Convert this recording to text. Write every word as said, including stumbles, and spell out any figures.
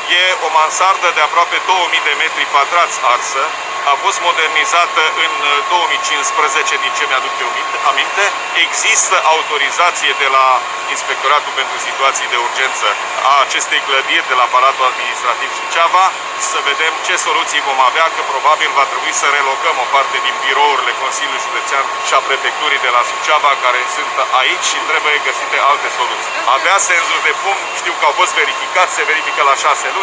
E o mansardă de aproape două mii de metri pătrați arsă. A fost modernizată în două mii cincisprezece, din ce mi-aduc eu aminte. Există autorizație de la Inspectoratul pentru Situații de Urgență a acestei clădiri de la Palatul Administrativ Suceava. Să vedem ce soluții vom avea, că probabil va trebui să relocăm o parte din birourile Consiliului Județean și a Prefecturii de la Suceava, care sunt aici, și trebuie găsite alte soluții. Avea senzuri de fum, știu că au fost verificați, se verifică la șase